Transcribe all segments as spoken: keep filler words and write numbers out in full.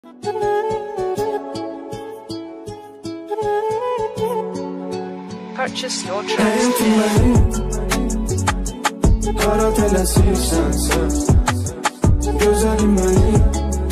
Purchase your tracks Hara tələsirsən sən, gözəlim mənim.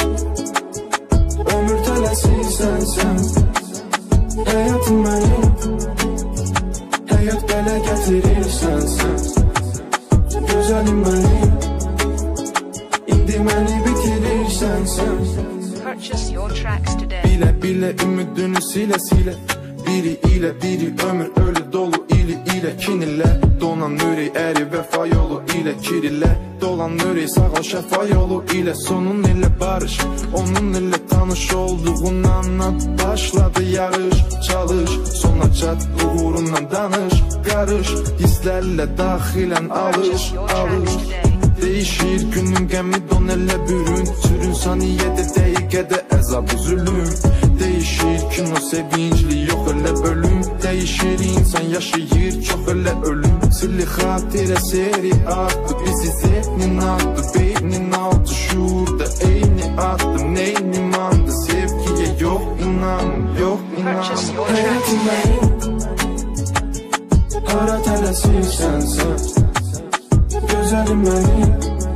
Ömür tələsirsən sən, həyatım mənim. Həyat belə gətirirsən sən, gözəlim mənim. İndi məni bitirirsən sən. Purchase your tracks today. Bilə bilə ümidini silə silə, biri ilə biri ömür ölü dolu ili ilə. Kin ilə donan ürək əri vəfa yolu ilə. Kir ilə dolan ürək sağal şəfa yolu ilə. Sonun ilə barış, onun ilə tanış olduğundan başladı yarış. Çalış, sona çat, uğurundan danış. Qarış, hisslərlə daxilən alış, alış. Değişir günün qəmi don elə bürün. Sürün saniyədə, dəqiqədə əzab üzülüm. Değişir kino sevincli, yox elə bölüm. Değişir insan yaşayır, çox elə ölüm. Silli xatirə seri arttı, bizi zehnin attı. Beynin altı şuurda eyni attım. Neynim andı, sevgiye yox inanım, yox inanım. Həyatım mənim, hara tələsirsən sən, gözəlim mənim.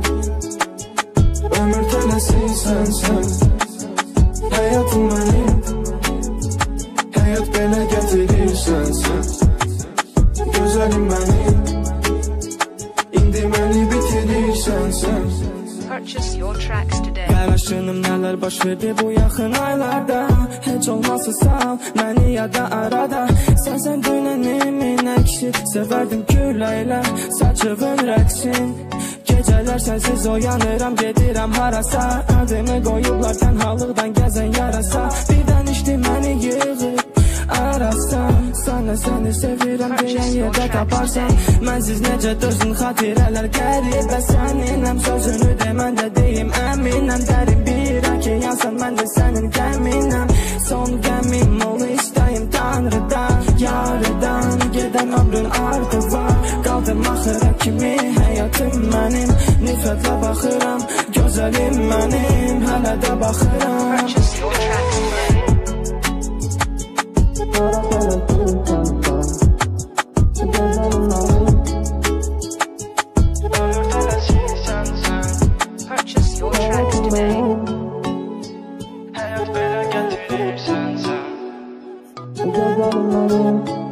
Ömür tələsirsən sən, həyatım mənim. Həyat belə gətirirsən sən, gözəlim mənim. İndi məni bitirirsən sən. Purchase your tracks today. Qaraşınım nələr baş verdi bu yaxın aylarda. Heç olmazsa sal məni yada arada. Sənsən dünənimin əksi, sevərdim küləylə saçığın rəqsin. Gecələr sənsiz oyanıram, gedirəm harasa. Adımı qoyublar tənhalıqdan gəzən yarasa. Birdən içdi məni yığıb arasan. Sana səni sevirəm deyən yerdə taparsan. Mənsiz necə dörsün xatirələr qəribə. Səninəm sözünü demən də deyim əminəm. Dərin bir okeansan, mən də sənin gəminəm. Son qəmim ol istəyim Tanrıdan, yarıdan. Gedən ömrün ardı var, qaldım axıra kimi. Həyatım mənim, nifrətlə baxıram. Gözəlim mənim, hələ də baxıram. Purchase your tracks today. Purchase your tracks today. Hayat belə gətirirsən sən, gözəlim mənim.